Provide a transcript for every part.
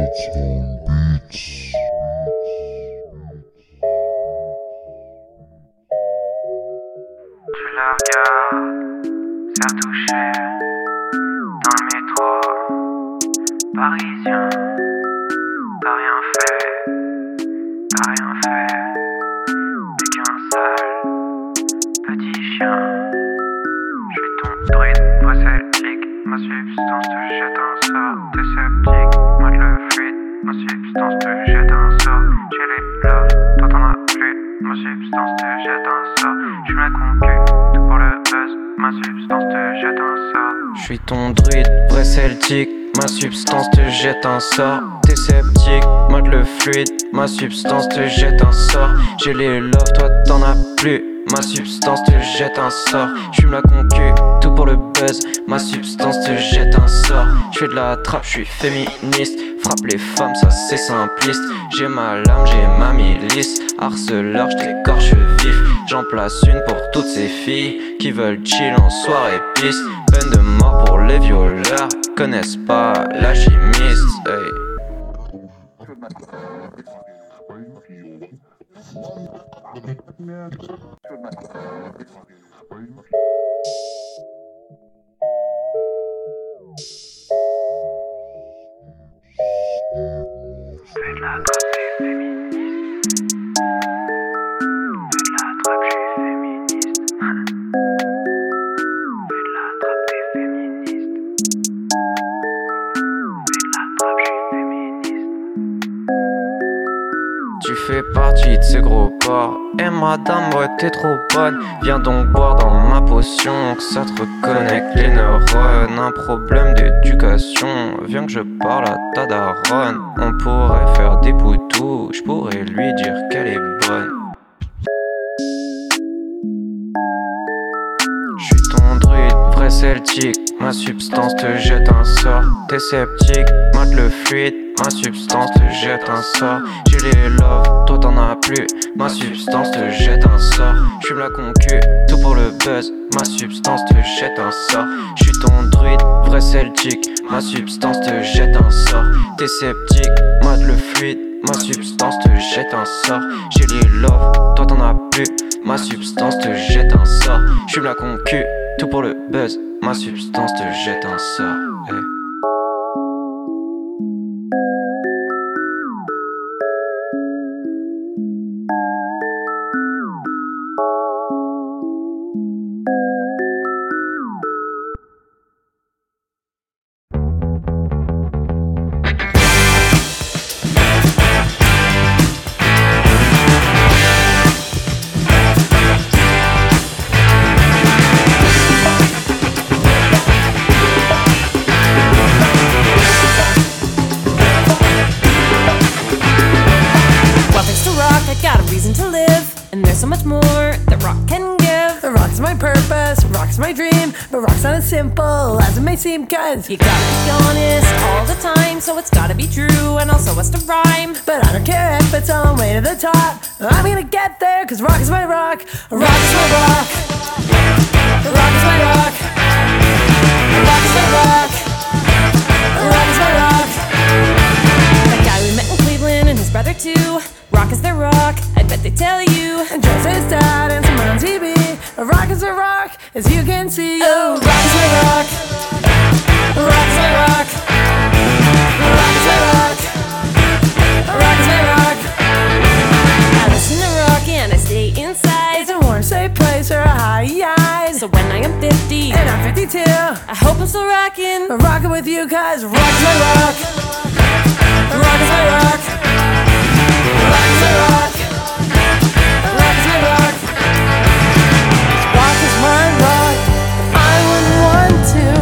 la regardes, ça touchait dans le métro parisien. T'as rien fait, t'es qu'un sale petit chien. J'suis ton druide, vrai celtique, ma substance te jette un sort. T'es sceptique, moi le fluide, ma substance te jette un sort. J'ai les loves, toi t'en as plus, ma substance te jette un sort. J'suis la concu, tout pour le buzz, ma substance te jette un sort. J'suis ton druide, vrai celtique, ma substance te jette un sort. T'es sceptique, mode le fluide, ma substance te jette un sort. J'ai les loves, toi t'en as plus, ma substance te jette un sort. J'fume la concu, tout pour le buzz, ma substance te jette un sort. J'fais de la trappe, j'suis féministe, frappe les femmes, ça c'est simpliste. J'ai ma lame, j'ai ma milice, harceleur, j't'écorche vif. J'en place une pour toutes ces filles qui veulent chill en soirée piste. Peine de mort pour les violeurs, connaissent pas la chimiste. Hey. Fais de la trappe, t'es féministe. Fais de la trappe, j'suis féministe. Fais de la trappe, t'es féministe. Fais de la trappe, j'suis féministe. Tu fais partie de ces gros porcs. Eh madame, ouais t'es trop bonne. Viens donc boire dans ma potion, que ça te reconnecte les neurones. Un problème d'éducation, viens que je parle à ta daronne. On pourrait faire des poutous, je pourrais lui dire qu'elle est bonne. J'suis ton druide, vrai celtique, ma substance te jette un sort. T'es sceptique, mate le fluide, ma substance te jette un sort. J'ai les loves, toi t'en as plus, ma substance te jette un sort. J'fume la concu, tout pour le buzz, ma substance te jette un sort. J'suis ton druide, vrai celtique, ma substance te jette un sort. T'es sceptique, mate le fluide, ma substance te jette un sort. J'ai les loves, toi t'en as plus, ma substance te jette un sort. J'fume la concu, tout pour le buzz, ma substance te jette un sort. Hey. So much more that rock can give. Rock's my purpose, rock's my dream, but rock's not as simple as it may seem, cause you gotta be honest all the time, so it's gotta be true and also has to rhyme. But I don't care if it's on the way to the top, I'm gonna get there, cause rock is my rock. Rock is my rock. Rock is my rock. Rock is my rock. Rock is my rock. That guy we met in Cleveland and his brother too, rock is their rock, I bet they tell you. And Joe says dad and someone on TV, rock is a rock, as you can see. Oh, rock is my rock. Rock is my rock. Rock is my rock. Rock is my rock. I listen to rock and I stay inside. It's a warm, safe place or a high eyes. So when I am 50 and I'm 52, I hope I'm still rocking. Rockin' with you, cause rock is my rock. Rock is my rock. Rock is my rock. Rock is my rock. Rock is my rock. I wouldn't want to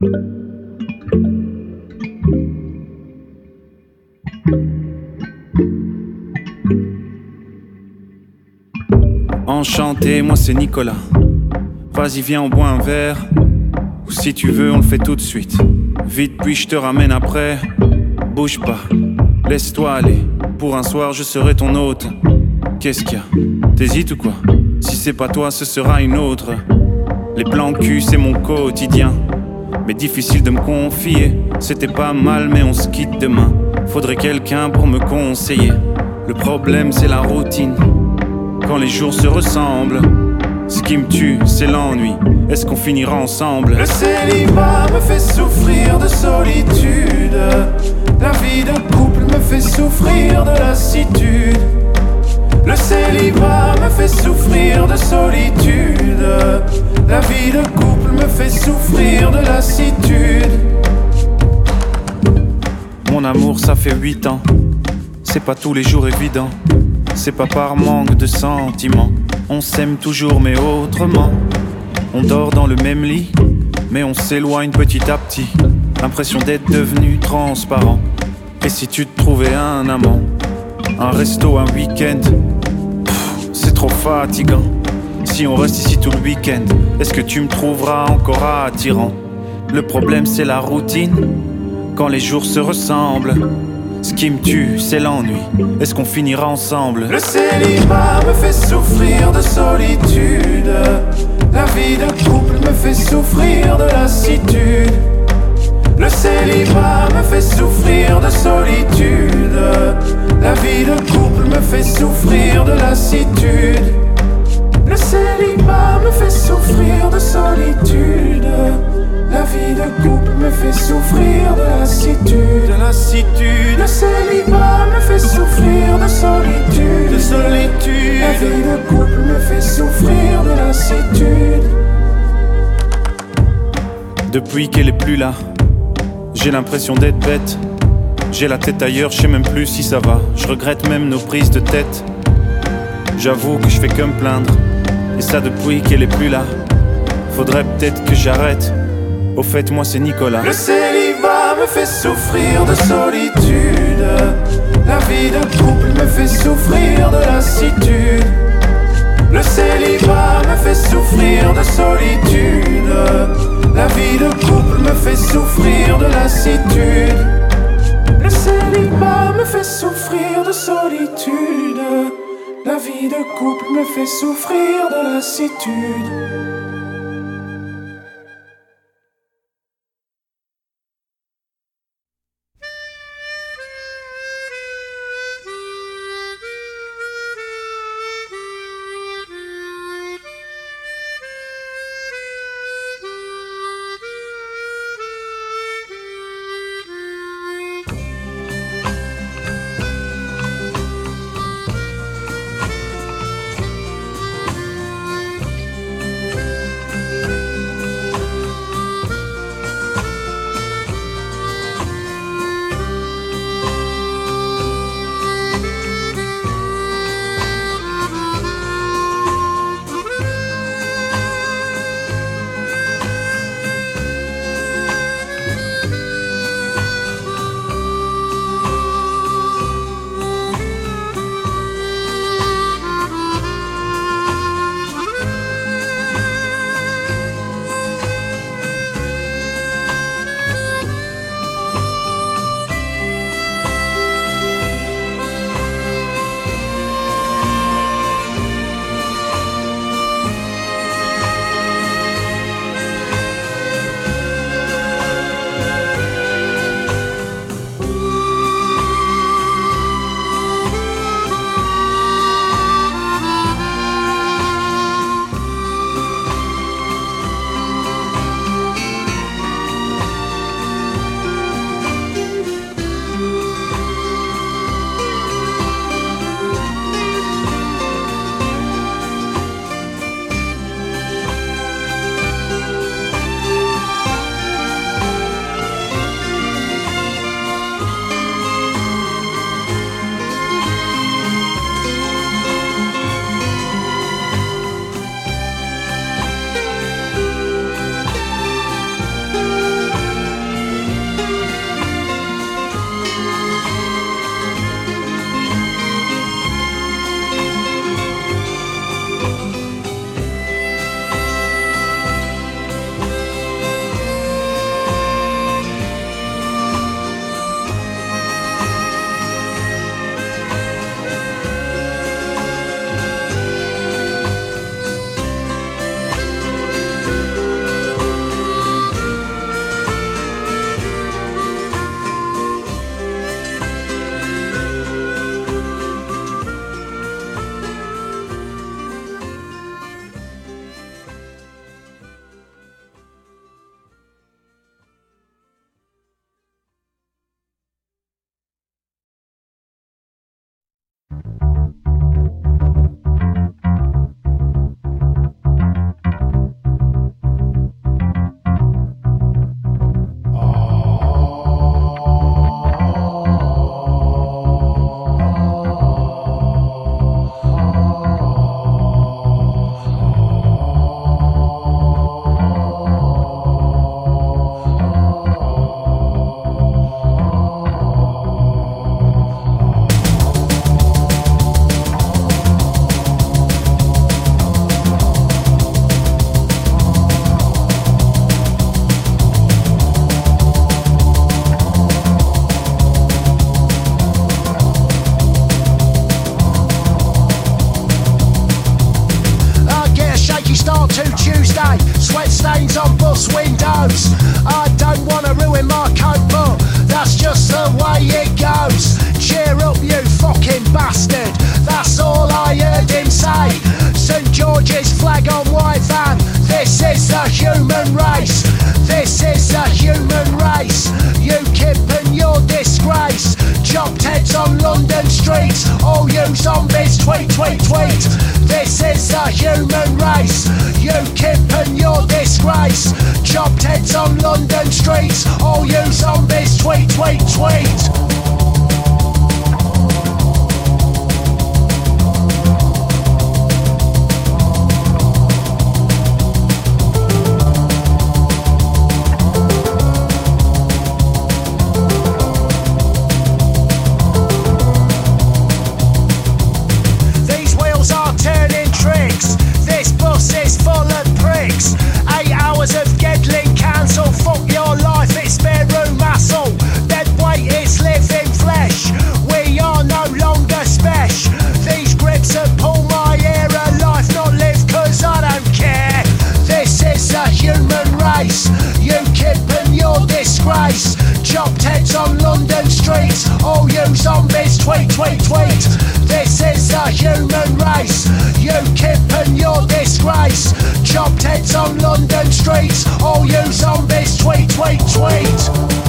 Enchanté, moi c'est Nicolas. Vas-y viens on boit un verre. Ou si tu veux on le fait tout de suite. Vite puis je te ramène après. Bouge pas, laisse-toi aller. Pour un soir je serai ton hôte. Qu'est-ce qu'il y a? T'hésites ou quoi? Si c'est pas toi ce sera une autre. Les plans cul c'est mon quotidien. Mais difficile de me confier. C'était pas mal mais on se quitte demain. Faudrait quelqu'un pour me conseiller. Le problème c'est la routine. Quand les jours se ressemblent, ce qui me tue, c'est l'ennui. Est-ce qu'on finira ensemble? Le célibat me fait souffrir de solitude. La vie de couple me fait souffrir de lassitude. Le célibat me fait souffrir de solitude. La vie de couple me fait souffrir de lassitude. Mon amour, ça fait 8 ans. C'est pas tous les jours évident. C'est pas par manque de sentiments. On s'aime toujours mais autrement. On dort dans le même lit, mais on s'éloigne petit à petit. L'impression d'être devenu transparent. Et si tu te trouvais un amant, un resto, un week-end, c'est trop fatigant. Si on reste ici tout le week-end, est-ce que tu me trouveras encore attirant? Le problème c'est la routine. Quand les jours se ressemblent, ce qui me tue, c'est l'ennui. Est-ce qu'on finira ensemble? Le célibat me fait souffrir de solitude. La vie de couple me fait souffrir de lassitude. Le célibat me fait souffrir de solitude. La vie de couple me fait souffrir de lassitude. Le célibat me fait souffrir de solitude. La vie de couple me fait souffrir de lassitude. De lassitude. Le célibat me fait souffrir de solitude. De solitude. La vie de couple me fait souffrir de lassitude. Depuis qu'elle est plus là, j'ai l'impression d'être bête. J'ai la tête ailleurs, je sais même plus si ça va. Je regrette même nos prises de tête. J'avoue que je fais que me plaindre. Et ça depuis qu'elle est plus là. Faudrait peut-être que j'arrête. Au fait, moi c'est Nicolas. Le célibat me fait souffrir de solitude. La vie de couple me fait souffrir de lassitude. Le célibat me fait souffrir de solitude. La vie de couple me fait souffrir de lassitude. Le célibat me fait souffrir de solitude. La vie de couple me fait souffrir de lassitude. human race. This is the human race. UKIP and your disgrace. Chopped heads on London streets. All you zombies, tweet, tweet, tweet. This is the human race. UKIP and your disgrace. Chopped heads on London streets. All you zombies, tweet, tweet, tweet. Chopped heads on London streets. All you zombies, tweet, tweet, tweet. This is the human race. UKIP and your disgrace. Chopped heads on London streets. All you zombies, tweet, tweet, tweet.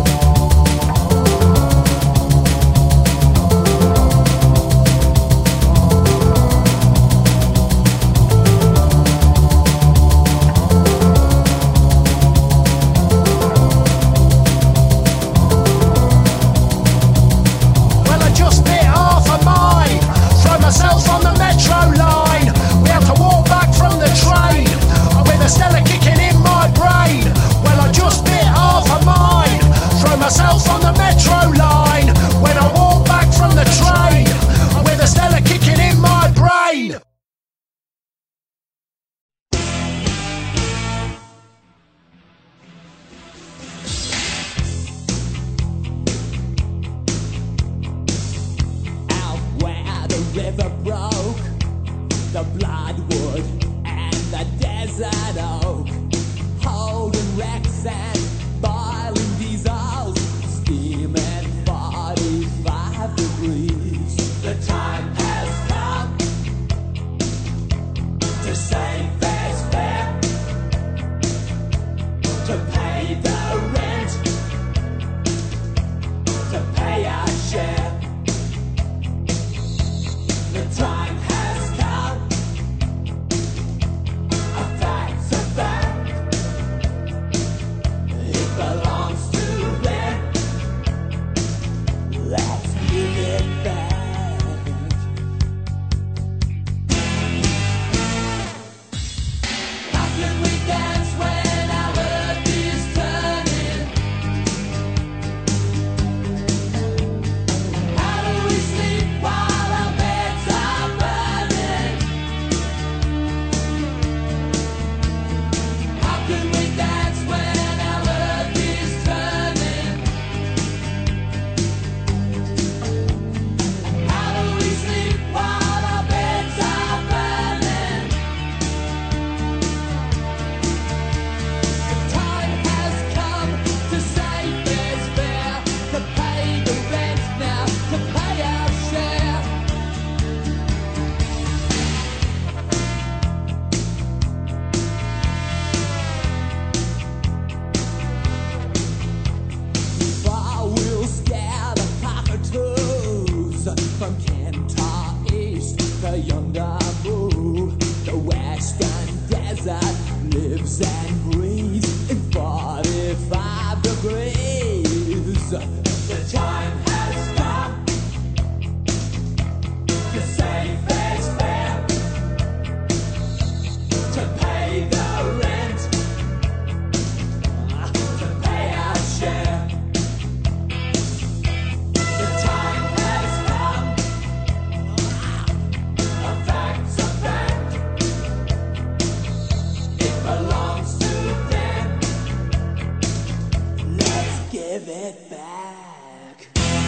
River broke, the bloodwood and the desert oak, holding wrecks and boiling diesels, steaming 45 degrees. The time has come to save fair's fair, to pay the rent, to pay our share. The time has come, a fact's a fact, it belongs to them, let's give it back. How can we dance when our earth is turning? How do we sleep while our beds are burning? How can we dance when our earth is turning? How do we sleep while our beds are burning? The time has come to save fair's fair, to pay the rent now, to pay our share. Far we'll scare the cockatoos from Kentar East to yonder move. The western desert lives and breathes in 45 degrees. The time has come to save fair's fair, to pay the rent, to pay our share. The time has come, a fact's a fact, it belongs to them, let's give it back.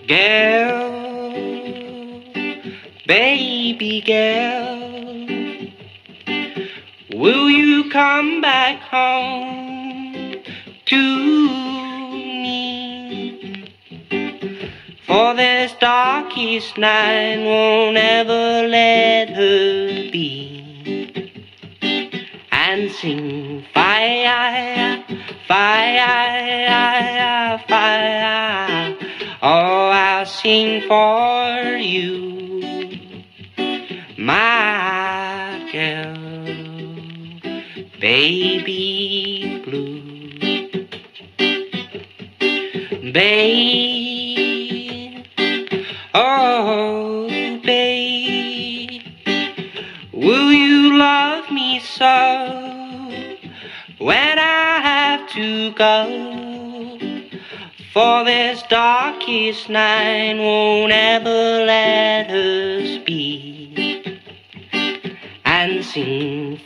Girl, baby girl, will you come back home to me? For this darkest night won't ever let her be. And sing fire, fire, fire. Oh, I'll sing for you, my girl, baby blue. Babe, oh babe, will you love me so when I have to go? For this darkest night won't ever let us be. And sing